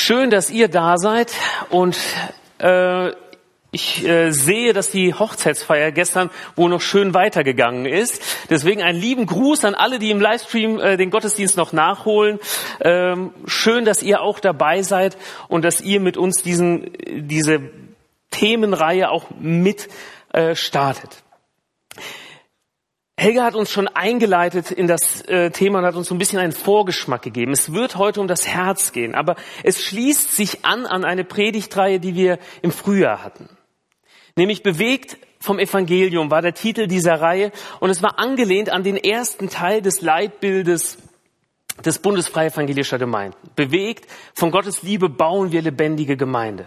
Schön, dass ihr da seid und ich sehe, dass die Hochzeitsfeier gestern wohl noch schön weitergegangen ist. Deswegen einen lieben Gruß an alle, die im Livestream den Gottesdienst noch nachholen. Schön, dass ihr auch dabei seid und dass ihr mit uns diese Themenreihe auch mit startet. Helga hat uns schon eingeleitet in das Thema und hat uns so ein bisschen einen Vorgeschmack gegeben. Es wird heute um das Herz gehen, aber es schließt sich an eine Predigtreihe, die wir im Frühjahr hatten. Nämlich bewegt vom Evangelium war der Titel dieser Reihe und es war angelehnt an den ersten Teil des Leitbildes des Bundes Freie Evangelischer Gemeinden. Bewegt von Gottes Liebe bauen wir lebendige Gemeinde.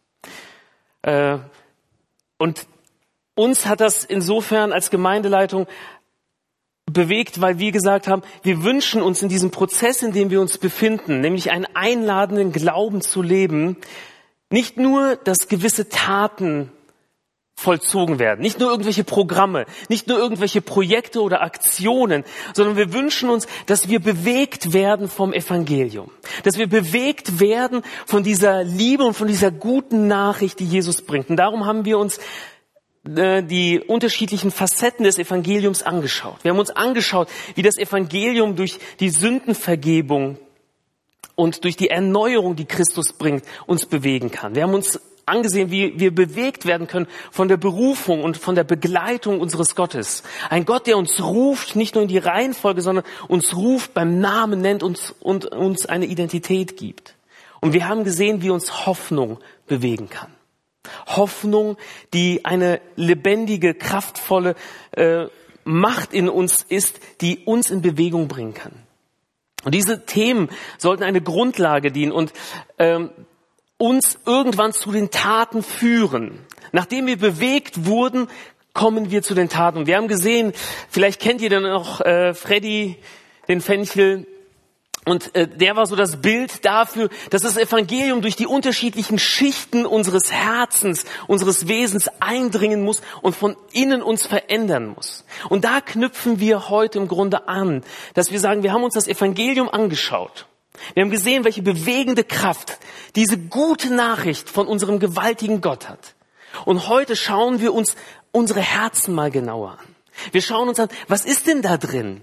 Und uns hat das insofern als Gemeindeleitung bewegt, weil wir gesagt haben, wir wünschen uns in diesem Prozess, in dem wir uns befinden, nämlich einen einladenden Glauben zu leben, nicht nur, dass gewisse Taten vollzogen werden, nicht nur irgendwelche Programme, nicht nur irgendwelche Projekte oder Aktionen, sondern wir wünschen uns, dass wir bewegt werden vom Evangelium, dass wir bewegt werden von dieser Liebe und von dieser guten Nachricht, die Jesus bringt. Und darum haben wir uns die unterschiedlichen Facetten des Evangeliums angeschaut. Wir haben uns angeschaut, wie das Evangelium durch die Sündenvergebung und durch die Erneuerung, die Christus bringt, uns bewegen kann. Wir haben uns angesehen, wie wir bewegt werden können von der Berufung und von der Begleitung unseres Gottes. Ein Gott, der uns ruft, nicht nur in die Reihenfolge, sondern uns ruft, beim Namen nennt und uns eine Identität gibt. Und wir haben gesehen, wie uns Hoffnung bewegen kann. Hoffnung, die eine lebendige, kraftvolle Macht in uns ist, die uns in Bewegung bringen kann. Und diese Themen sollten eine Grundlage dienen und uns irgendwann zu den Taten führen. Nachdem wir bewegt wurden, kommen wir zu den Taten. Und wir haben gesehen, vielleicht kennt ihr dann noch Freddy, den Fenchel. Und der war so das Bild dafür, dass das Evangelium durch die unterschiedlichen Schichten unseres Herzens, unseres Wesens eindringen muss und von innen uns verändern muss. Und da knüpfen wir heute im Grunde an, dass wir sagen, wir haben uns das Evangelium angeschaut. Wir haben gesehen, welche bewegende Kraft diese gute Nachricht von unserem gewaltigen Gott hat. Und heute schauen wir uns unsere Herzen mal genauer an. Wir schauen uns an, was ist denn da drin?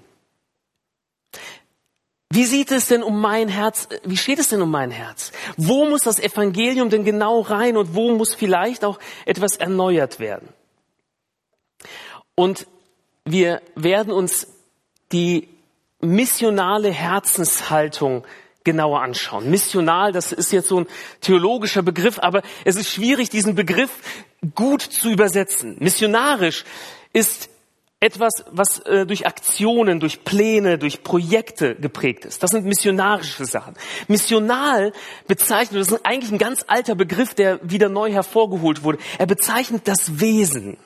Wie sieht es denn um mein Herz, wie steht es denn um mein Herz? Wo muss das Evangelium denn genau rein und wo muss vielleicht auch etwas erneuert werden? Und wir werden uns die missionale Herzenshaltung genauer anschauen. Missional, das ist jetzt so ein theologischer Begriff, aber es ist schwierig, diesen Begriff gut zu übersetzen. Missionarisch ist etwas, was durch Aktionen, durch Pläne, durch Projekte geprägt ist. Das sind missionarische Sachen. Missional bezeichnet, das ist eigentlich ein ganz alter Begriff, der wieder neu hervorgeholt wurde. Er bezeichnet das Wesen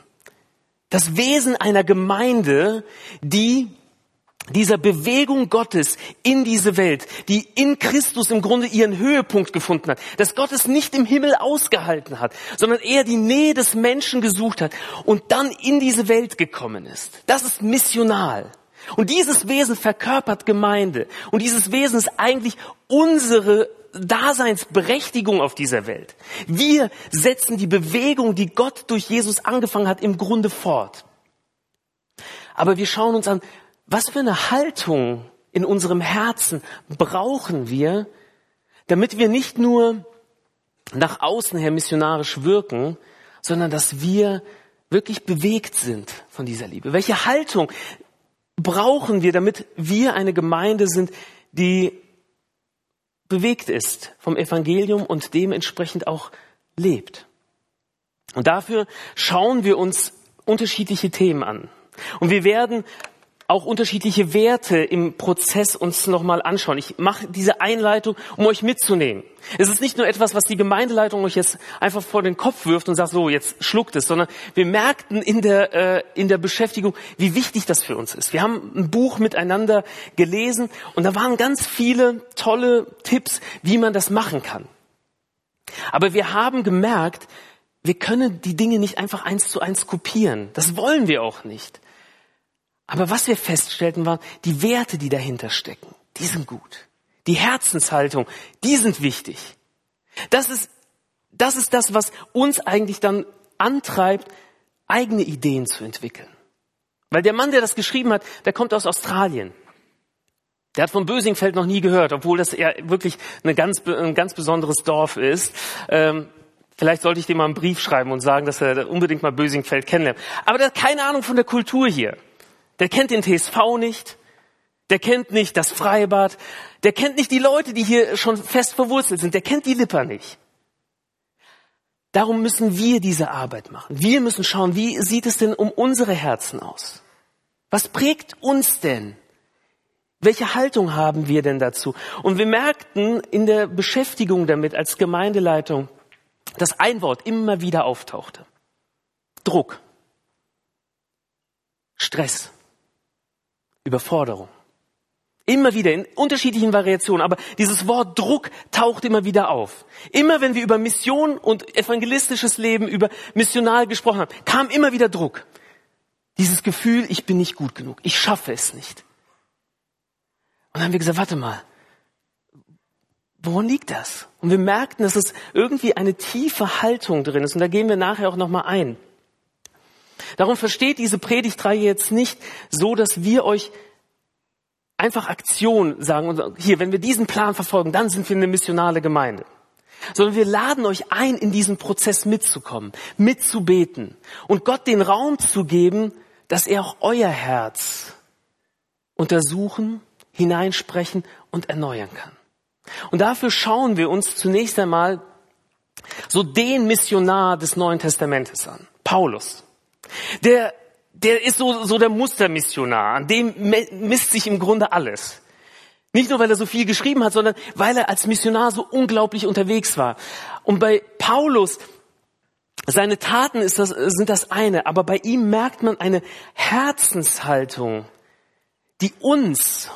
einer Gemeinde, die dieser Bewegung Gottes in diese Welt, die in Christus im Grunde ihren Höhepunkt gefunden hat, dass Gott es nicht im Himmel ausgehalten hat, sondern eher die Nähe des Menschen gesucht hat und dann in diese Welt gekommen ist. Das ist missional. Und dieses Wesen verkörpert Gemeinde. Und dieses Wesen ist eigentlich unsere Daseinsberechtigung auf dieser Welt. Wir setzen die Bewegung, die Gott durch Jesus angefangen hat, im Grunde fort. Aber wir schauen uns an, was für eine Haltung in unserem Herzen brauchen wir, damit wir nicht nur nach außen her missionarisch wirken, sondern dass wir wirklich bewegt sind von dieser Liebe. Welche Haltung brauchen wir, damit wir eine Gemeinde sind, die bewegt ist vom Evangelium und dementsprechend auch lebt? Und dafür schauen wir uns unterschiedliche Themen an. Und wir werden auch unterschiedliche Werte im Prozess uns nochmal anschauen. Ich mache diese Einleitung, um euch mitzunehmen. Es ist nicht nur etwas, was die Gemeindeleitung euch jetzt einfach vor den Kopf wirft und sagt, so, jetzt schluckt es, sondern wir merkten in der Beschäftigung, wie wichtig das für uns ist. Wir haben ein Buch miteinander gelesen und da waren ganz viele tolle Tipps, wie man das machen kann. Aber wir haben gemerkt, wir können die Dinge nicht einfach 1:1 kopieren. Das wollen wir auch nicht. Aber was wir feststellten, waren die Werte, die dahinter stecken, die sind gut. Die Herzenshaltung, die sind wichtig. Das ist das, was uns eigentlich dann antreibt, eigene Ideen zu entwickeln. Weil der Mann, der das geschrieben hat, der kommt aus Australien. Der hat von Bösingfeld noch nie gehört, obwohl das ja wirklich ein ganz besonderes Dorf ist. Vielleicht sollte ich dem mal einen Brief schreiben und sagen, dass er unbedingt mal Bösingfeld kennenlernt. Aber der hat keine Ahnung von der Kultur hier. Der kennt den TSV nicht. Der kennt nicht das Freibad. Der kennt nicht die Leute, die hier schon fest verwurzelt sind. Der kennt die Lipper nicht. Darum müssen wir diese Arbeit machen. Wir müssen schauen, wie sieht es denn um unsere Herzen aus? Was prägt uns denn? Welche Haltung haben wir denn dazu? Und wir merkten in der Beschäftigung damit als Gemeindeleitung, dass ein Wort immer wieder auftauchte. Druck, Stress, Überforderung. Immer wieder in unterschiedlichen Variationen, aber dieses Wort Druck taucht immer wieder auf. Immer wenn wir über Mission und evangelistisches Leben, über missional gesprochen haben, kam immer wieder Druck. Dieses Gefühl, ich bin nicht gut genug, ich schaffe es nicht. Und dann haben wir gesagt, warte mal, woran liegt das? Und wir merkten, dass es irgendwie eine tiefe Haltung drin ist und da gehen wir nachher auch nochmal ein. Darum versteht diese Predigtreihe jetzt nicht so, dass wir euch einfach Aktion sagen und hier, wenn wir diesen Plan verfolgen, dann sind wir eine missionale Gemeinde. Sondern wir laden euch ein, in diesen Prozess mitzukommen, mitzubeten und Gott den Raum zu geben, dass er auch euer Herz untersuchen, hineinsprechen und erneuern kann. Und dafür schauen wir uns zunächst einmal so den Missionar des Neuen Testamentes an, Paulus. Der ist so der Mustermissionar, an dem misst sich im Grunde alles. Nicht nur, weil er so viel geschrieben hat, sondern weil er als Missionar so unglaublich unterwegs war. Und bei Paulus, seine Taten sind das eine, aber bei ihm merkt man eine Herzenshaltung, die uns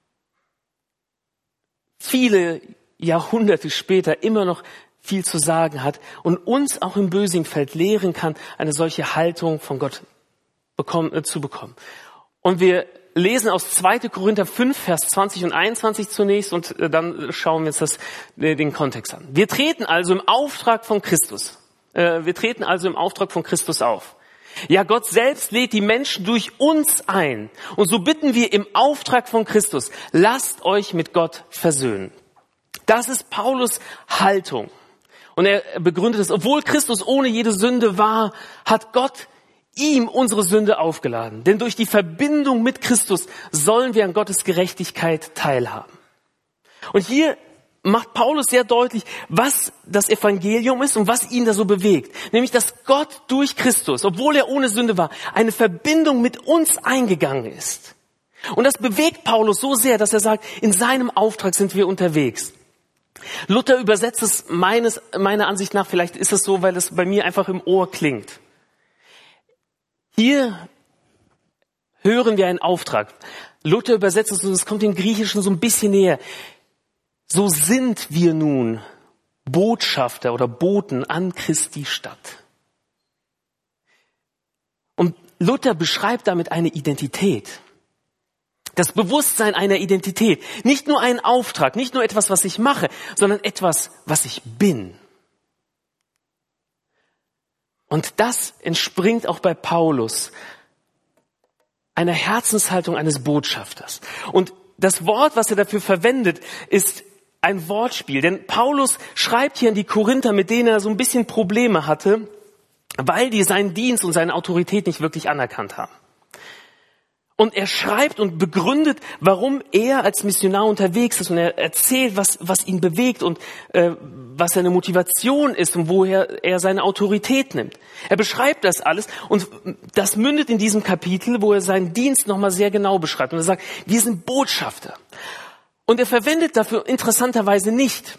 viele Jahrhunderte später immer noch viel zu sagen hat und uns auch im Bösingfeld lehren kann, eine solche Haltung von Gott zu bekommen. Und wir lesen aus 2. Korinther 5, Vers 20 und 21 zunächst und dann schauen wir uns den Kontext an. Wir treten also im Auftrag von Christus auf. Ja, Gott selbst lädt die Menschen durch uns ein. Und so bitten wir im Auftrag von Christus, lasst euch mit Gott versöhnen. Das ist Paulus Haltung. Und er begründet es, obwohl Christus ohne jede Sünde war, hat Gott ihm unsere Sünde aufgeladen. Denn durch die Verbindung mit Christus sollen wir an Gottes Gerechtigkeit teilhaben. Und hier macht Paulus sehr deutlich, was das Evangelium ist und was ihn da so bewegt. Nämlich, dass Gott durch Christus, obwohl er ohne Sünde war, eine Verbindung mit uns eingegangen ist. Und das bewegt Paulus so sehr, dass er sagt, in seinem Auftrag sind wir unterwegs. Luther übersetzt es meiner Ansicht nach, vielleicht ist es so, weil es bei mir einfach im Ohr klingt. Hier hören wir einen Auftrag. Luther übersetzt es und es kommt im Griechischen so ein bisschen näher. So sind wir nun Botschafter oder Boten an Christi Stadt. Und Luther beschreibt damit eine Identität. Das Bewusstsein einer Identität. Nicht nur einen Auftrag, nicht nur etwas, was ich mache, sondern etwas, was ich bin. Und das entspringt auch bei Paulus einer Herzenshaltung eines Botschafters. Und das Wort, was er dafür verwendet, ist ein Wortspiel. Denn Paulus schreibt hier an die Korinther, mit denen er so ein bisschen Probleme hatte, weil die seinen Dienst und seine Autorität nicht wirklich anerkannt haben. Und er schreibt und begründet, warum er als Missionar unterwegs ist. Und er erzählt, was ihn bewegt und was seine Motivation ist und woher er seine Autorität nimmt. Er beschreibt das alles und das mündet in diesem Kapitel, wo er seinen Dienst nochmal sehr genau beschreibt. Und er sagt, wir sind Botschafter. Und er verwendet dafür interessanterweise nicht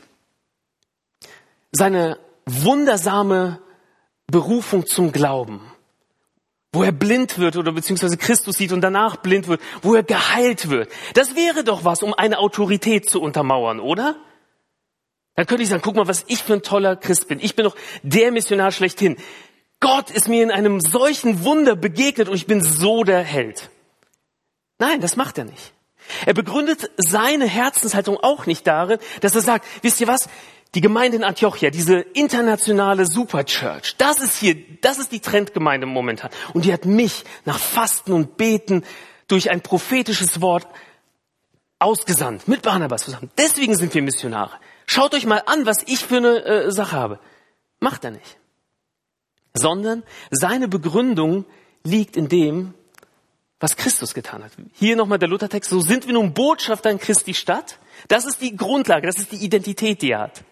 seine wundersame Berufung zum Glauben, wo er blind wird oder beziehungsweise Christus sieht und danach blind wird, wo er geheilt wird. Das wäre doch was, um eine Autorität zu untermauern, oder? Dann könnte ich sagen, guck mal, was ich für ein toller Christ bin. Ich bin doch der Missionar schlechthin. Gott ist mir in einem solchen Wunder begegnet und ich bin so der Held. Nein, das macht er nicht. Er begründet seine Herzenshaltung auch nicht darin, dass er sagt, wisst ihr was, Die Gemeinde in Antiochia, diese internationale Superchurch, das ist die Trendgemeinde momentan. Und die hat mich nach Fasten und Beten durch ein prophetisches Wort ausgesandt, mit Barnabas zusammen. Deswegen sind wir Missionare. Schaut euch mal an, was ich für eine Sache habe. Macht er nicht. Sondern seine Begründung liegt in dem, was Christus getan hat. Hier nochmal der Luthertext, so sind wir nun Botschafter in Christi Stadt. Das ist die Grundlage, das ist die Identität, die er hat.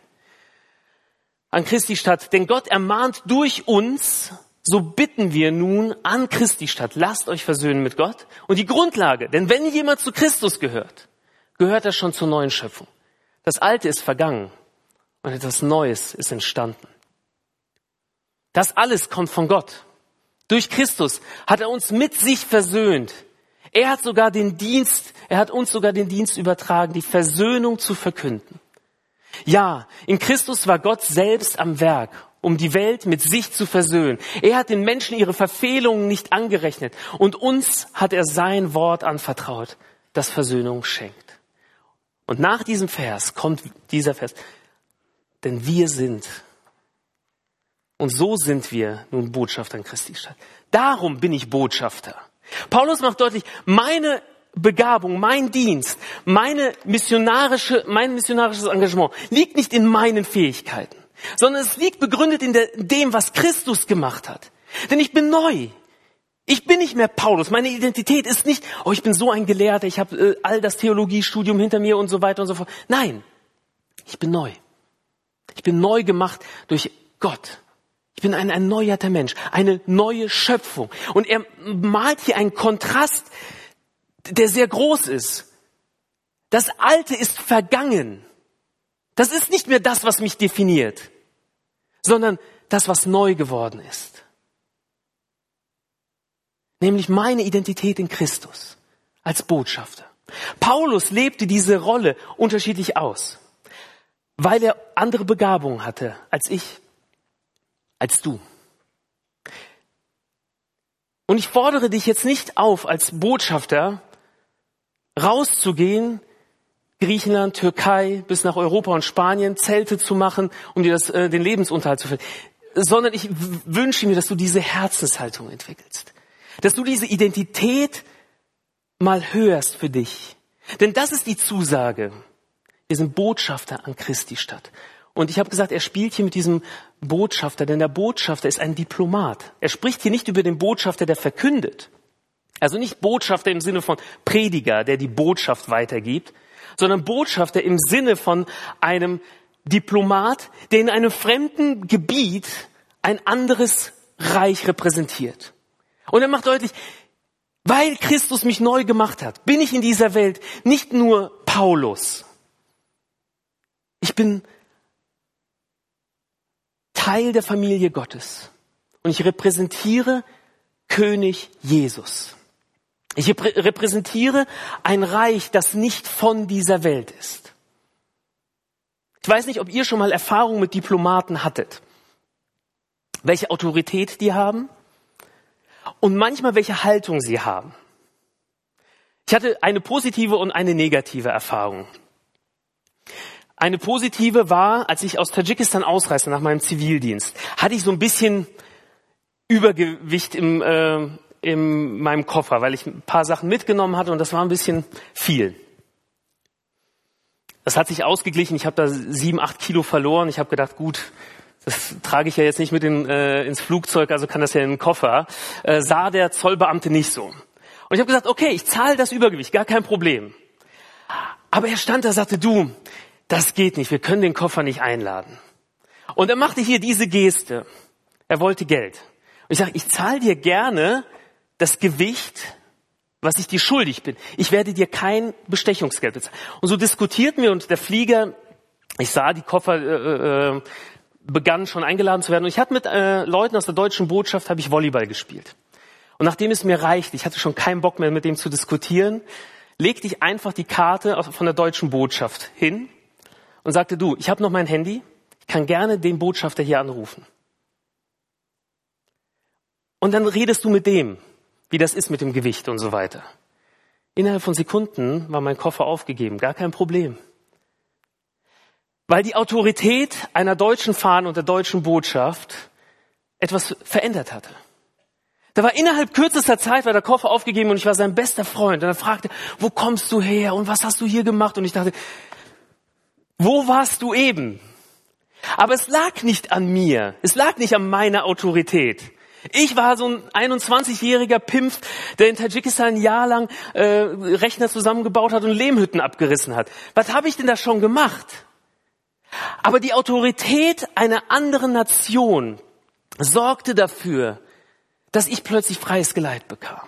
An Christi Stadt, denn Gott ermahnt durch uns, so bitten wir nun an Christi Stadt, lasst euch versöhnen mit Gott. Und die Grundlage, denn wenn jemand zu Christus gehört, gehört er schon zur neuen Schöpfung. Das Alte ist vergangen und etwas Neues ist entstanden. Das alles kommt von Gott. Durch Christus hat er uns mit sich versöhnt. Er hat uns sogar den Dienst übertragen, die Versöhnung zu verkünden. Ja, in Christus war Gott selbst am Werk, um die Welt mit sich zu versöhnen. Er hat den Menschen ihre Verfehlungen nicht angerechnet und uns hat er sein Wort anvertraut, das Versöhnung schenkt. Und nach diesem Vers kommt dieser Vers, denn wir sind, und so sind wir nun Botschafter in Christi Stadt. Darum bin ich Botschafter. Paulus macht deutlich, meine Begabung, mein Dienst, mein missionarisches Engagement liegt nicht in meinen Fähigkeiten, sondern es liegt begründet in dem, was Christus gemacht hat. Denn ich bin neu. Ich bin nicht mehr Paulus. Meine Identität ist nicht, ich bin so ein Gelehrter, ich habe all das Theologiestudium hinter mir und so weiter und so fort. Nein, ich bin neu. Ich bin neu gemacht durch Gott. Ich bin ein erneuerter Mensch, eine neue Schöpfung. Und er malt hier einen Kontrast, der sehr groß ist. Das Alte ist vergangen. Das ist nicht mehr das, was mich definiert, sondern das, was neu geworden ist. Nämlich meine Identität in Christus als Botschafter. Paulus lebte diese Rolle unterschiedlich aus, weil er andere Begabungen hatte als ich, als du. Und ich fordere dich jetzt nicht auf, als Botschafter rauszugehen, Griechenland, Türkei, bis nach Europa und Spanien, Zelte zu machen, um dir den Lebensunterhalt zu verdienen. Sondern ich wünsche mir, dass du diese Herzenshaltung entwickelst. Dass du diese Identität mal hörst für dich. Denn das ist die Zusage. Wir sind Botschafter an Christi Stadt. Und ich habe gesagt, er spielt hier mit diesem Botschafter, denn der Botschafter ist ein Diplomat. Er spricht hier nicht über den Botschafter, der verkündet. Also nicht Botschafter im Sinne von Prediger, der die Botschaft weitergibt, sondern Botschafter im Sinne von einem Diplomat, der in einem fremden Gebiet ein anderes Reich repräsentiert. Und er macht deutlich, weil Christus mich neu gemacht hat, bin ich in dieser Welt nicht nur Paulus. Ich bin Teil der Familie Gottes und ich repräsentiere König Jesus. Ich repräsentiere ein Reich, das nicht von dieser Welt ist. Ich weiß nicht, ob ihr schon mal Erfahrung mit Diplomaten hattet. Welche Autorität die haben und manchmal welche Haltung sie haben. Ich hatte eine positive und eine negative Erfahrung. Eine positive war, als ich aus Tadschikistan ausreiste nach meinem Zivildienst, hatte ich so ein bisschen Übergewicht in meinem Koffer, weil ich ein paar Sachen mitgenommen hatte und das war ein bisschen viel. Das hat sich ausgeglichen, ich habe da 7-8 Kilo verloren. Ich habe gedacht, gut, das trage ich ja jetzt nicht mit ins Flugzeug, also kann das ja in den Koffer. Sah der Zollbeamte nicht so. Und ich habe gesagt, okay, ich zahle das Übergewicht, gar kein Problem. Aber er stand da, sagte, du, das geht nicht, wir können den Koffer nicht einladen. Und er machte hier diese Geste. Er wollte Geld. Und ich sage, ich zahle dir gerne das Gewicht, was ich dir schuldig bin. Ich werde dir kein Bestechungsgeld bezahlen. Und so diskutierten wir und der Flieger, ich sah, die Koffer begannen schon eingeladen zu werden. Und ich hatte mit Leuten aus der deutschen Botschaft, habe ich Volleyball gespielt. Und nachdem es mir reichte, ich hatte schon keinen Bock mehr mit dem zu diskutieren, legte ich einfach die Karte von der deutschen Botschaft hin und sagte, du, ich habe noch mein Handy, ich kann gerne den Botschafter hier anrufen. Und dann redest du mit dem, wie das ist mit dem Gewicht und so weiter. Innerhalb von Sekunden war mein Koffer aufgegeben, gar kein Problem. weil die Autorität einer deutschen Fahne und der deutschen Botschaft etwas verändert hatte. Da war innerhalb kürzester Zeit war der Koffer aufgegeben und ich war sein bester Freund. Und er fragte, wo kommst du her und was hast du hier gemacht? Und ich dachte, wo warst du eben? Aber es lag nicht an mir. Es lag nicht an meiner Autorität. Ich war so ein 21-jähriger Pimpf, der in Tadschikistan ein Jahr lang Rechner zusammengebaut hat und Lehmhütten abgerissen hat. Was habe ich denn da schon gemacht? Aber die Autorität einer anderen Nation sorgte dafür, dass ich plötzlich freies Geleit bekam.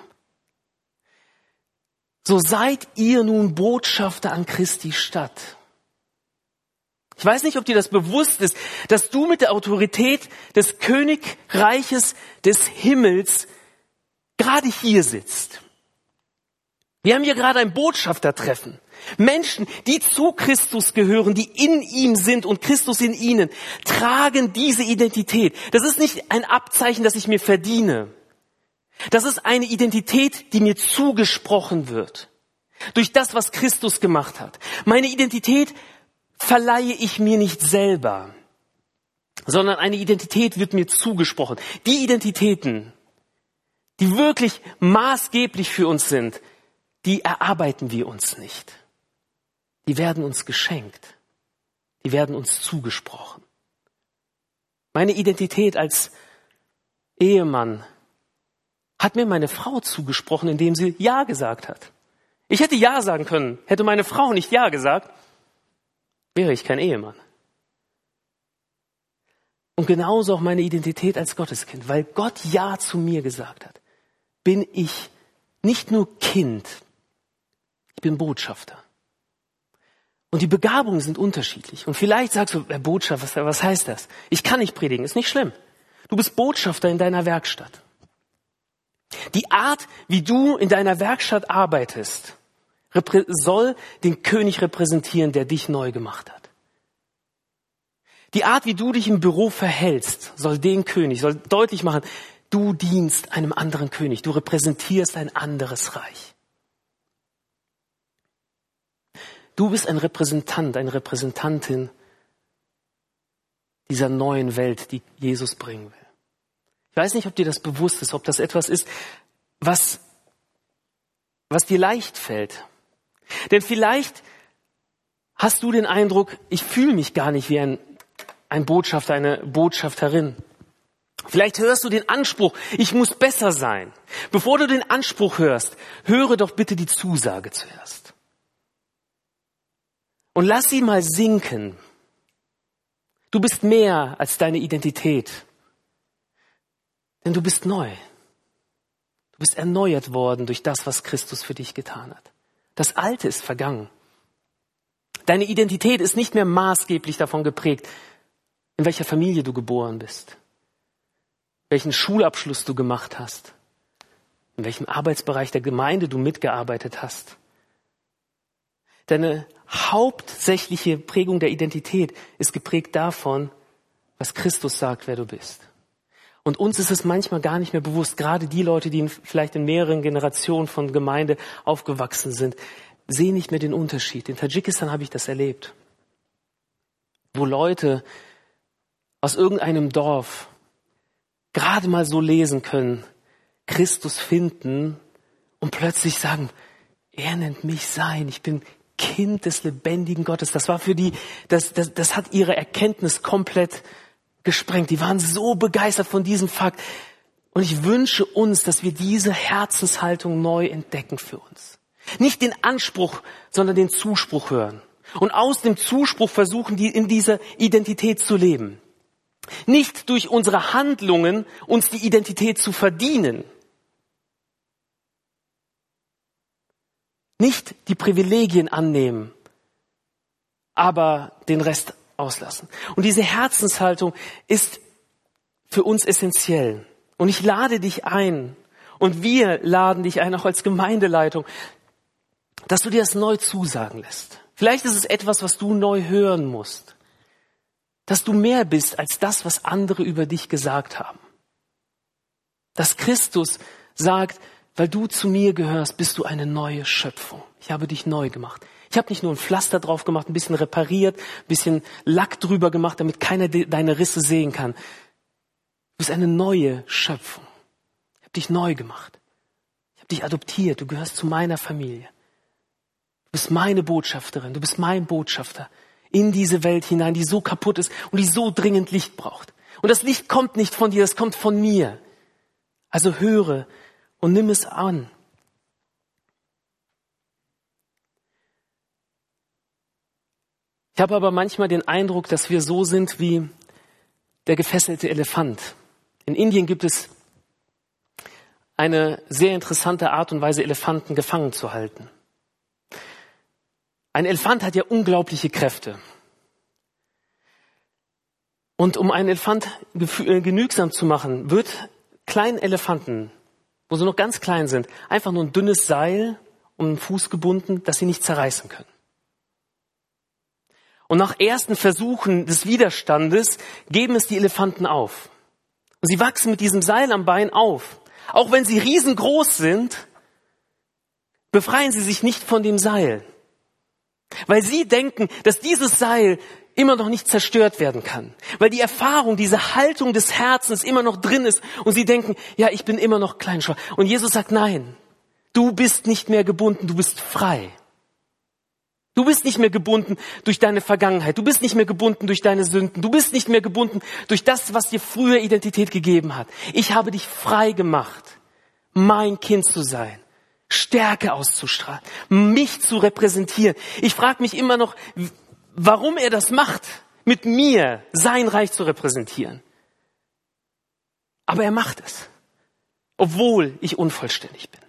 So seid ihr nun Botschafter an Christi Stadt. Ich weiß nicht, ob dir das bewusst ist, dass du mit der Autorität des Königreiches des Himmels gerade hier sitzt. Wir haben hier gerade ein Botschaftertreffen. Menschen, die zu Christus gehören, die in ihm sind und Christus in ihnen, tragen diese Identität. Das ist nicht ein Abzeichen, das ich mir verdiene. Das ist eine Identität, die mir zugesprochen wird. Durch das, was Christus gemacht hat. Meine Identität verleihe ich mir nicht selber, sondern eine Identität wird mir zugesprochen. Die Identitäten, die wirklich maßgeblich für uns sind, die erarbeiten wir uns nicht. Die werden uns geschenkt. Die werden uns zugesprochen. Meine Identität als Ehemann hat mir meine Frau zugesprochen, indem sie Ja gesagt hat. Ich hätte Ja sagen können. Hätte meine Frau nicht Ja gesagt, wäre ich kein Ehemann. Und genauso auch meine Identität als Gotteskind. Weil Gott Ja zu mir gesagt hat, bin ich nicht nur Kind, ich bin Botschafter. Und die Begabungen sind unterschiedlich. Und vielleicht sagst du, Botschafter, was heißt das? Ich kann nicht predigen, ist nicht schlimm. Du bist Botschafter in deiner Werkstatt. Die Art, wie du in deiner Werkstatt arbeitest, soll den König repräsentieren, der dich neu gemacht hat. Die Art, wie du dich im Büro verhältst, soll deutlich machen, du dienst einem anderen König, du repräsentierst ein anderes Reich. Du bist ein Repräsentant, eine Repräsentantin dieser neuen Welt, die Jesus bringen will. Ich weiß nicht, ob dir das bewusst ist, ob das etwas ist, was dir leicht fällt. Denn vielleicht hast du den Eindruck, ich fühle mich gar nicht wie ein Botschafter, eine Botschafterin. Vielleicht hörst du den Anspruch, ich muss besser sein. Bevor du den Anspruch hörst, höre doch bitte die Zusage zuerst. Und lass sie mal sinken. Du bist mehr als deine Identität. Denn du bist neu. Du bist erneuert worden durch das, was Christus für dich getan hat. Das Alte ist vergangen. Deine Identität ist nicht mehr maßgeblich davon geprägt, in welcher Familie du geboren bist, welchen Schulabschluss du gemacht hast, in welchem Arbeitsbereich der Gemeinde du mitgearbeitet hast. Deine hauptsächliche Prägung der Identität ist geprägt davon, was Christus sagt, wer du bist. Und uns ist es manchmal gar nicht mehr bewusst, gerade die Leute, die vielleicht in mehreren Generationen von Gemeinde aufgewachsen sind, sehen nicht mehr den Unterschied. In Tadschikistan habe ich das erlebt, wo Leute aus irgendeinem Dorf gerade mal so lesen können, Christus finden und plötzlich sagen, er nennt mich sein, ich bin Kind des lebendigen Gottes. Das war für die, das hat ihre Erkenntnis komplett gesprengt. Die waren so begeistert von diesem Fakt. Und ich wünsche uns, dass wir diese Herzenshaltung neu entdecken für uns. Nicht den Anspruch, sondern den Zuspruch hören. Und aus dem Zuspruch versuchen, in dieser Identität zu leben. Nicht durch unsere Handlungen uns die Identität zu verdienen. Nicht die Privilegien annehmen, aber den Rest auslassen. Und diese Herzenshaltung ist für uns essentiell. Und ich lade dich ein, und wir laden dich ein, auch als Gemeindeleitung, dass du dir das neu zusagen lässt. Vielleicht ist es etwas, was du neu hören musst. Dass du mehr bist als das, was andere über dich gesagt haben. Dass Christus sagt, weil du zu mir gehörst, bist du eine neue Schöpfung. Ich habe dich neu gemacht. Ich habe nicht nur ein Pflaster drauf gemacht, ein bisschen repariert, ein bisschen Lack drüber gemacht, damit keiner deine Risse sehen kann. Du bist eine neue Schöpfung. Ich habe dich neu gemacht. Ich habe dich adoptiert. Du gehörst zu meiner Familie. Du bist meine Botschafterin. Du bist mein Botschafter in diese Welt hinein, die so kaputt ist und die so dringend Licht braucht. Und das Licht kommt nicht von dir, das kommt von mir. Also höre und nimm es an. Ich habe aber manchmal den Eindruck, dass wir so sind wie der gefesselte Elefant. In Indien gibt es eine sehr interessante Art und Weise, Elefanten gefangen zu halten. Ein Elefant hat ja unglaubliche Kräfte. Und um einen Elefant genügsam zu machen, wird kleinen Elefanten, wo sie noch ganz klein sind, einfach nur ein dünnes Seil um den Fuß gebunden, dass sie nicht zerreißen können. Und nach ersten Versuchen des Widerstandes geben es die Elefanten auf. Und sie wachsen mit diesem Seil am Bein auf. Auch wenn sie riesengroß sind, befreien sie sich nicht von dem Seil. Weil sie denken, dass dieses Seil immer noch nicht zerstört werden kann. Weil die Erfahrung, diese Haltung des Herzens immer noch drin ist. Und sie denken, ja, ich bin immer noch klein, schwach. Und Jesus sagt, nein, du bist nicht mehr gebunden, du bist frei. Du bist nicht mehr gebunden durch deine Vergangenheit. Du bist nicht mehr gebunden durch deine Sünden. Du bist nicht mehr gebunden durch das, was dir früher Identität gegeben hat. Ich habe dich frei gemacht, mein Kind zu sein, Stärke auszustrahlen, mich zu repräsentieren. Ich frage mich immer noch, warum er das macht, mit mir sein Reich zu repräsentieren. Aber er macht es, obwohl ich unvollständig bin.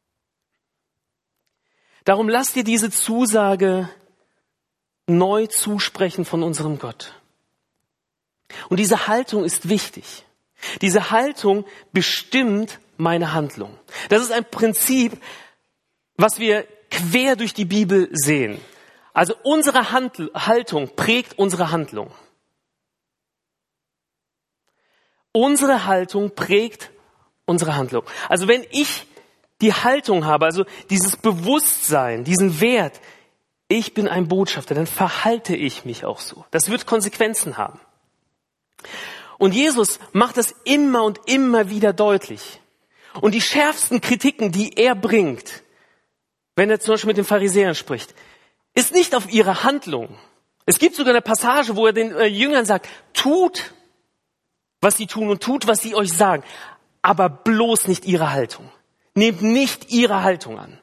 Darum lass dir diese Zusage neu zusprechen von unserem Gott. Und diese Haltung ist wichtig. Diese Haltung bestimmt meine Handlung. Das ist ein Prinzip, was wir quer durch die Bibel sehen. Also unsere Haltung prägt unsere Handlung. Unsere Haltung prägt unsere Handlung. Also wenn ich die Haltung habe, also dieses Bewusstsein, diesen Wert, ich bin ein Botschafter, dann verhalte ich mich auch so. Das wird Konsequenzen haben. Und Jesus macht das immer und immer wieder deutlich. Und die schärfsten Kritiken, die er bringt, wenn er zum Beispiel mit den Pharisäern spricht, ist nicht auf ihre Handlung. Es gibt sogar eine Passage, wo er den Jüngern sagt, tut, was sie tun und tut, was sie euch sagen, aber bloß nicht ihre Haltung. Nehmt nicht ihre Haltung an.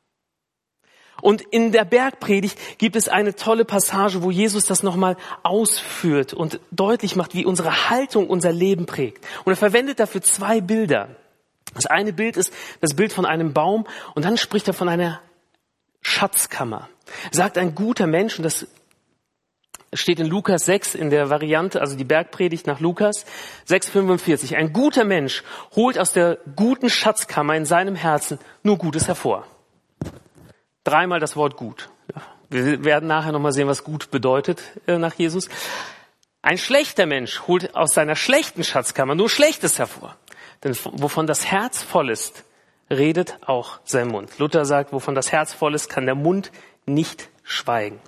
Und in der Bergpredigt gibt es eine tolle Passage, wo Jesus das nochmal ausführt und deutlich macht, wie unsere Haltung unser Leben prägt. Und er verwendet dafür 2 Bilder. Das eine Bild ist das Bild von einem Baum und dann spricht er von einer Schatzkammer. Sagt ein guter Mensch, und das steht in Lukas 6 in der Variante, also die Bergpredigt nach Lukas 6,45. Ein guter Mensch holt aus der guten Schatzkammer in seinem Herzen nur Gutes hervor. 3-mal das Wort gut. Wir werden nachher nochmal sehen, was gut bedeutet nach Jesus. Ein schlechter Mensch holt aus seiner schlechten Schatzkammer nur Schlechtes hervor. Denn wovon das Herz voll ist, redet auch sein Mund. Luther sagt, wovon das Herz voll ist, kann der Mund nicht schweigen.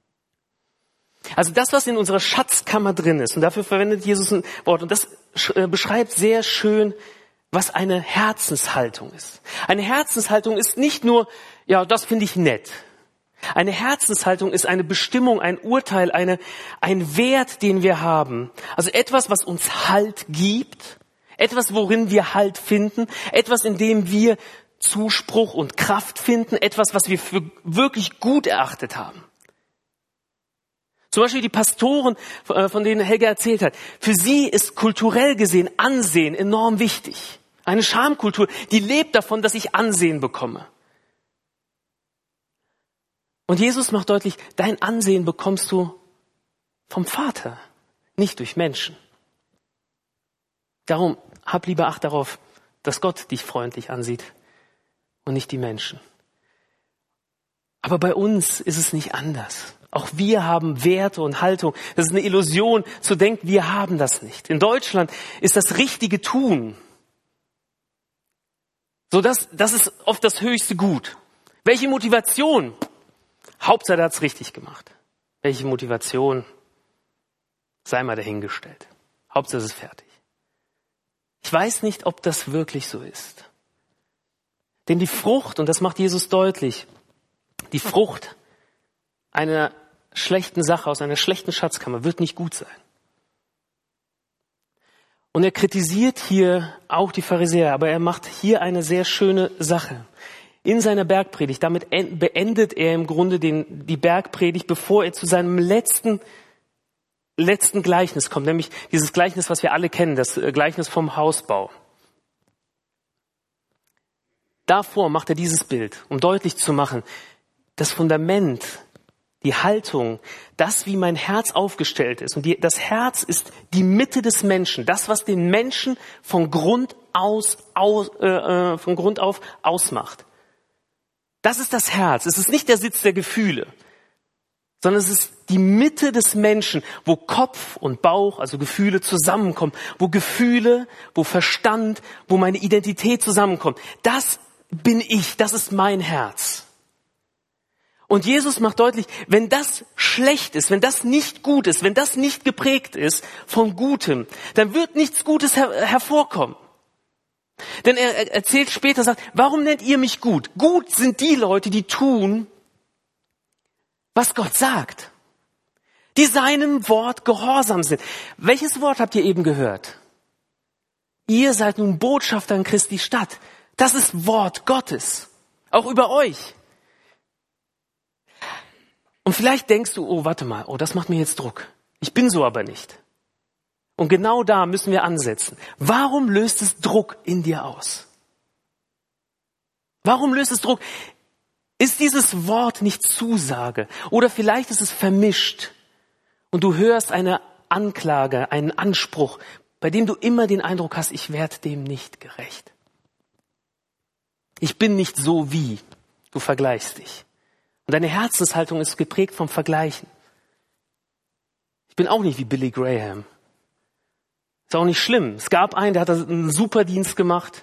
Also das, was in unserer Schatzkammer drin ist, und dafür verwendet Jesus ein Wort, und das beschreibt sehr schön, was eine Herzenshaltung ist. Eine Herzenshaltung ist nicht nur, ja, das finde ich nett. Eine Herzenshaltung ist eine Bestimmung, ein Urteil, ein Wert, den wir haben. Also etwas, was uns Halt gibt, etwas, worin wir Halt finden, etwas, in dem wir Zuspruch und Kraft finden, etwas, was wir für wirklich gut erachtet haben. Zum Beispiel die Pastoren, von denen Helga erzählt hat. Für sie ist kulturell gesehen Ansehen enorm wichtig. Eine Schamkultur, die lebt davon, dass ich Ansehen bekomme. Und Jesus macht deutlich, dein Ansehen bekommst du vom Vater, nicht durch Menschen. Darum hab lieber Acht darauf, dass Gott dich freundlich ansieht und nicht die Menschen. Aber bei uns ist es nicht anders. Auch wir haben Werte und Haltung. Das ist eine Illusion zu denken, wir haben das nicht. In Deutschland ist das richtige Tun. So das ist oft das höchste Gut. Welche Motivation? Hauptsache, er hat's richtig gemacht. Welche Motivation, sei mal dahingestellt. Hauptsache, es ist fertig. Ich weiß nicht, ob das wirklich so ist. Denn die Frucht, und das macht Jesus deutlich, die Frucht einer schlechten Sache aus einer schlechten Schatzkammer wird nicht gut sein. Und er kritisiert hier auch die Pharisäer, aber er macht hier eine sehr schöne Sache. In seiner Bergpredigt, damit beendet er im Grunde die Bergpredigt, bevor er zu seinem letzten Gleichnis kommt, nämlich dieses Gleichnis, was wir alle kennen, das Gleichnis vom Hausbau. Davor macht er dieses Bild, um deutlich zu machen, das Fundament, die Haltung, das, wie mein Herz aufgestellt ist. Und das Herz ist die Mitte des Menschen, das, was den Menschen von Grund auf ausmacht. Das ist das Herz. Es ist nicht der Sitz der Gefühle, sondern es ist die Mitte des Menschen, wo Kopf und Bauch, also Gefühle zusammenkommen, wo Gefühle, wo Verstand, wo meine Identität zusammenkommt. Das bin ich, das ist mein Herz. Und Jesus macht deutlich, wenn das schlecht ist, wenn das nicht gut ist, wenn das nicht geprägt ist von Gutem, dann wird nichts Gutes hervorkommen. Denn er erzählt später, sagt, warum nennt ihr mich gut? Gut sind die Leute, die tun, was Gott sagt. Die seinem Wort gehorsam sind. Welches Wort habt ihr eben gehört? Ihr seid nun Botschafter in Christi Stadt. Das ist Wort Gottes. Auch über euch. Und vielleicht denkst du, oh, warte mal, das macht mir jetzt Druck. Ich bin so aber nicht. Und genau da müssen wir ansetzen. Warum löst es Druck in dir aus? Warum löst es Druck? Ist dieses Wort nicht Zusage? Oder vielleicht ist es vermischt und du hörst eine Anklage, einen Anspruch, bei dem du immer den Eindruck hast, ich werde dem nicht gerecht. Ich bin nicht so wie, du vergleichst dich. Und deine Herzenshaltung ist geprägt vom Vergleichen. Ich bin auch nicht wie Billy Graham. Ist auch nicht schlimm. Es gab einen, der hat einen super Dienst gemacht.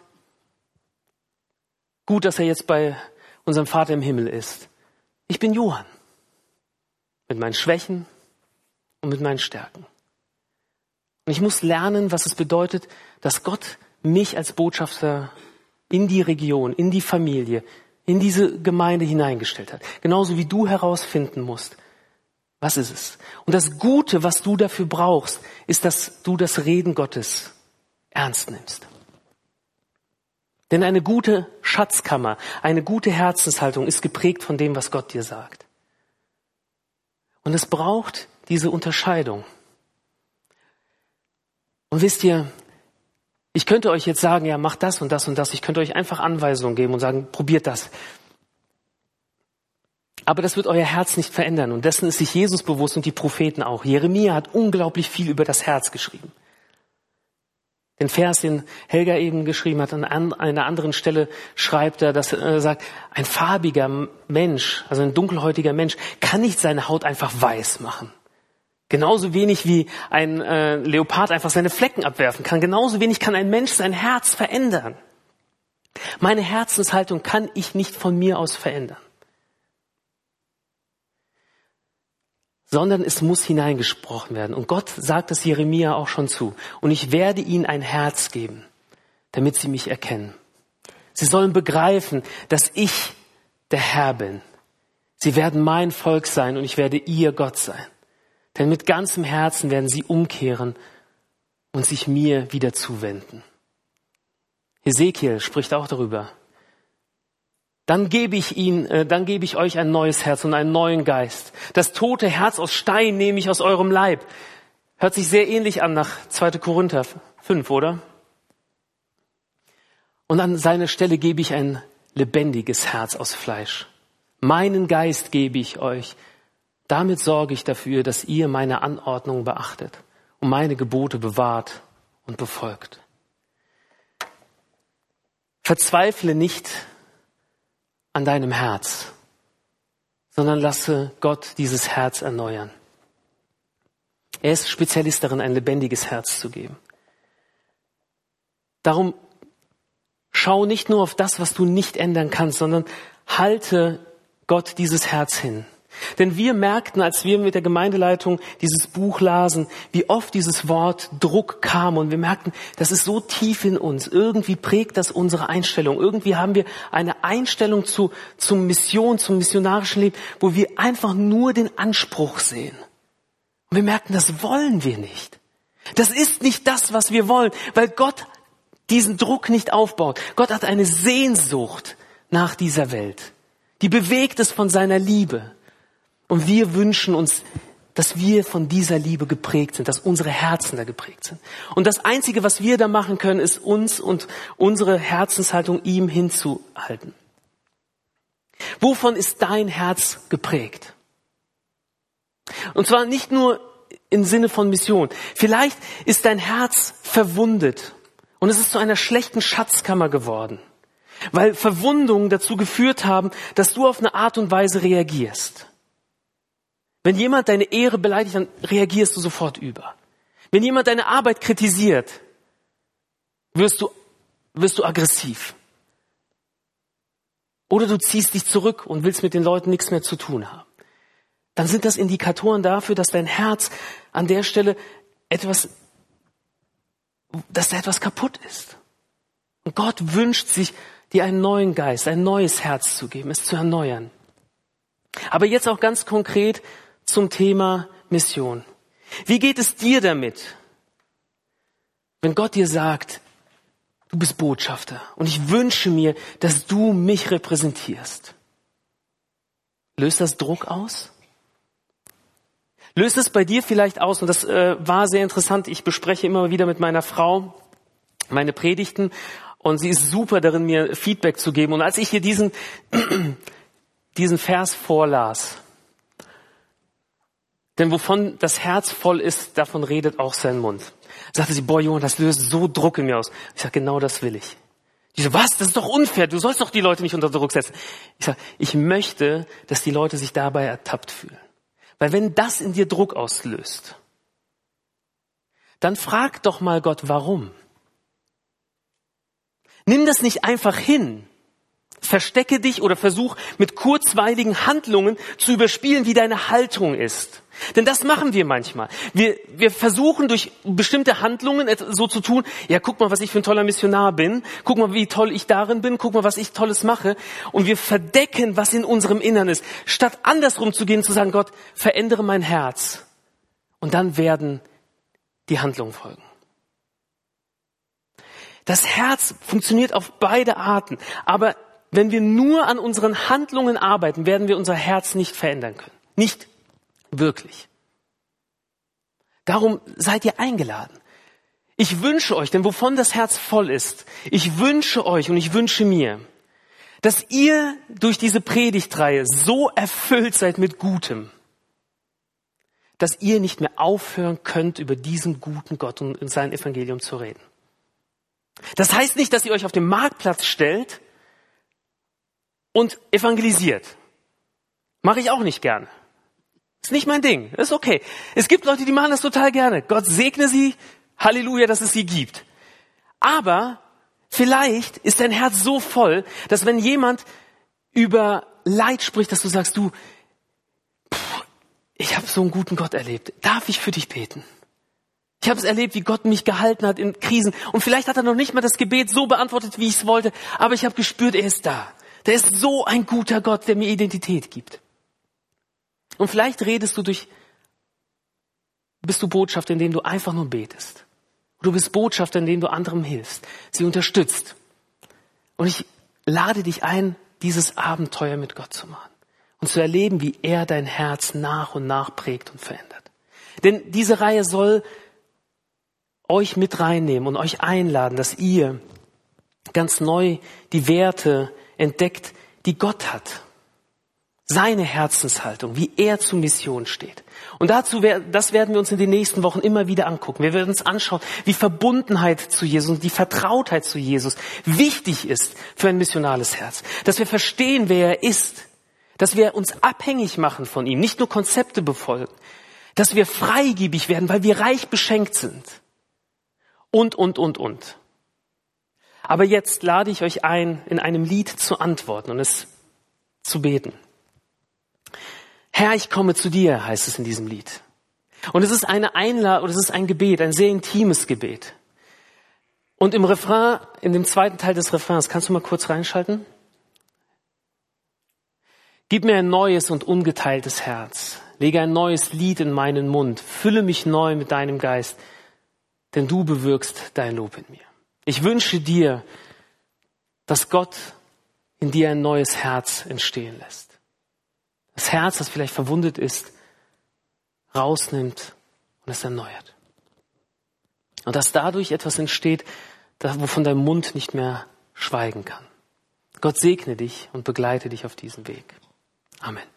Gut, dass er jetzt bei unserem Vater im Himmel ist. Ich bin Johann. Mit meinen Schwächen und mit meinen Stärken. Und ich muss lernen, was es bedeutet, dass Gott mich als Botschafter in die Region, in die Familie, in diese Gemeinde hineingestellt hat. Genauso wie du herausfinden musst, was ist es? Und das Gute, was du dafür brauchst, ist, dass du das Reden Gottes ernst nimmst. Denn eine gute Schatzkammer, eine gute Herzenshaltung ist geprägt von dem, was Gott dir sagt. Und es braucht diese Unterscheidung. Und wisst ihr, ich könnte euch jetzt sagen, ja, macht das und das und das. Ich könnte euch einfach Anweisungen geben und sagen, probiert das. Aber das wird euer Herz nicht verändern. Und dessen ist sich Jesus bewusst und die Propheten auch. Jeremia hat unglaublich viel über das Herz geschrieben. Den Vers, den Helga eben geschrieben hat, an einer anderen Stelle schreibt er, dass er sagt, ein farbiger Mensch, also ein dunkelhäutiger Mensch, kann nicht seine Haut einfach weiß machen. Genauso wenig wie ein Leopard einfach seine Flecken abwerfen kann. Genauso wenig kann ein Mensch sein Herz verändern. Meine Herzenshaltung kann ich nicht von mir aus verändern. Sondern es muss hineingesprochen werden. Und Gott sagt es Jeremia auch schon zu. Und ich werde ihnen ein Herz geben, damit sie mich erkennen. Sie sollen begreifen, dass ich der Herr bin. Sie werden mein Volk sein und ich werde ihr Gott sein. Denn mit ganzem Herzen werden sie umkehren und sich mir wieder zuwenden. Hesekiel spricht auch darüber. Dann gebe ich euch ein neues Herz und einen neuen Geist. Das tote Herz aus Stein nehme ich aus eurem Leib. Hört sich sehr ähnlich an nach 2. Korinther 5, oder? Und an seine Stelle gebe ich ein lebendiges Herz aus Fleisch. Meinen Geist gebe ich euch. Damit sorge ich dafür, dass ihr meine Anordnungen beachtet und meine Gebote bewahrt und befolgt. Verzweifle nicht an deinem Herz, sondern lasse Gott dieses Herz erneuern. Er ist Spezialist darin, ein lebendiges Herz zu geben. Darum schau nicht nur auf das, was du nicht ändern kannst, sondern halte Gott dieses Herz hin. Denn wir merkten, als wir mit der Gemeindeleitung dieses Buch lasen, wie oft dieses Wort Druck kam. Und wir merkten, das ist so tief in uns. Irgendwie prägt das unsere Einstellung. Irgendwie haben wir eine Einstellung zum missionarischen Leben, wo wir einfach nur den Anspruch sehen. Und wir merkten, das wollen wir nicht. Das ist nicht das, was wir wollen, weil Gott diesen Druck nicht aufbaut. Gott hat eine Sehnsucht nach dieser Welt, die bewegt ist von seiner Liebe. Und wir wünschen uns, dass wir von dieser Liebe geprägt sind, dass unsere Herzen da geprägt sind. Und das Einzige, was wir da machen können, ist uns und unsere Herzenshaltung ihm hinzuhalten. Wovon ist dein Herz geprägt? Und zwar nicht nur im Sinne von Mission. Vielleicht ist dein Herz verwundet und es ist zu einer schlechten Schatzkammer geworden, weil Verwundungen dazu geführt haben, dass du auf eine Art und Weise reagierst. Wenn jemand deine Ehre beleidigt, dann reagierst du sofort über. Wenn jemand deine Arbeit kritisiert, wirst du aggressiv. Oder du ziehst dich zurück und willst mit den Leuten nichts mehr zu tun haben. Dann sind das Indikatoren dafür, dass dein Herz an der Stelle dass da etwas kaputt ist. Und Gott wünscht sich, dir einen neuen Geist, ein neues Herz zu geben, es zu erneuern. Aber jetzt auch ganz konkret zum Thema Mission. Wie geht es dir damit, wenn Gott dir sagt, du bist Botschafter und ich wünsche mir, dass du mich repräsentierst? Löst das Druck aus? Löst es bei dir vielleicht aus? Und das war sehr interessant. Ich bespreche immer wieder mit meiner Frau meine Predigten und sie ist super darin, mir Feedback zu geben. Und als ich hier diesen Vers vorlas, denn wovon das Herz voll ist, davon redet auch sein Mund. Sagte sie, boah Johann, das löst so Druck in mir aus. Ich sage, genau das will ich. Die so, was? Das ist doch unfair. Du sollst doch die Leute nicht unter Druck setzen. Ich sage, ich möchte, dass die Leute sich dabei ertappt fühlen. Weil wenn das in dir Druck auslöst, dann frag doch mal Gott, warum? Nimm das nicht einfach hin. Verstecke dich oder versuch mit kurzweiligen Handlungen zu überspielen, wie deine Haltung ist. Denn das machen wir manchmal. Wir versuchen durch bestimmte Handlungen so zu tun, ja, guck mal, was ich für ein toller Missionar bin, guck mal, wie toll ich darin bin, guck mal, was ich Tolles mache. Und wir verdecken, was in unserem Innern ist, statt andersrum zu gehen, zu sagen, Gott, verändere mein Herz. Und dann werden die Handlungen folgen. Das Herz funktioniert auf beide Arten, aber wenn wir nur an unseren Handlungen arbeiten, werden wir unser Herz nicht verändern können. Nicht wirklich. Darum seid ihr eingeladen. Ich wünsche euch, denn wovon das Herz voll ist, ich wünsche euch und ich wünsche mir, dass ihr durch diese Predigtreihe so erfüllt seid mit Gutem, dass ihr nicht mehr aufhören könnt, über diesen guten Gott und sein Evangelium zu reden. Das heißt nicht, dass ihr euch auf den Marktplatz stellt und evangelisiert. Mache ich auch nicht gerne. Ist nicht mein Ding. Ist okay. Es gibt Leute, die machen das total gerne. Gott segne sie. Halleluja, dass es sie gibt. Aber vielleicht ist dein Herz so voll, dass wenn jemand über Leid spricht, dass du sagst, ich habe so einen guten Gott erlebt. Darf ich für dich beten? Ich habe es erlebt, wie Gott mich gehalten hat in Krisen. Und vielleicht hat er noch nicht mal das Gebet so beantwortet, wie ich es wollte. Aber ich habe gespürt, er ist da. Der ist so ein guter Gott, der mir Identität gibt. Und vielleicht bist du Botschafter, indem du einfach nur betest. Du bist Botschafter, indem du anderen hilfst, sie unterstützt. Und ich lade dich ein, dieses Abenteuer mit Gott zu machen und zu erleben, wie er dein Herz nach und nach prägt und verändert. Denn diese Reihe soll euch mit reinnehmen und euch einladen, dass ihr ganz neu die Werte entdeckt, die Gott hat. Seine Herzenshaltung, wie er zur Mission steht. Und das werden wir uns in den nächsten Wochen immer wieder angucken. Wir werden uns anschauen, wie Verbundenheit zu Jesus und die Vertrautheit zu Jesus wichtig ist für ein missionales Herz. Dass wir verstehen, wer er ist. Dass wir uns abhängig machen von ihm, nicht nur Konzepte befolgen. Dass wir freigebig werden, weil wir reich beschenkt sind. Und. Aber jetzt lade ich euch ein, in einem Lied zu antworten und es zu beten. Herr, ich komme zu dir, heißt es in diesem Lied. Und es ist eine Einladung, es ist ein Gebet, ein sehr intimes Gebet. Und im Refrain, in dem zweiten Teil des Refrains, kannst du mal kurz reinschalten? Gib mir ein neues und ungeteiltes Herz. Lege ein neues Lied in meinen Mund. Fülle mich neu mit deinem Geist, denn du bewirkst dein Lob in mir. Ich wünsche dir, dass Gott in dir ein neues Herz entstehen lässt. Das Herz, das vielleicht verwundet ist, rausnimmt und es erneuert. Und dass dadurch etwas entsteht, wovon dein Mund nicht mehr schweigen kann. Gott segne dich und begleite dich auf diesem Weg. Amen.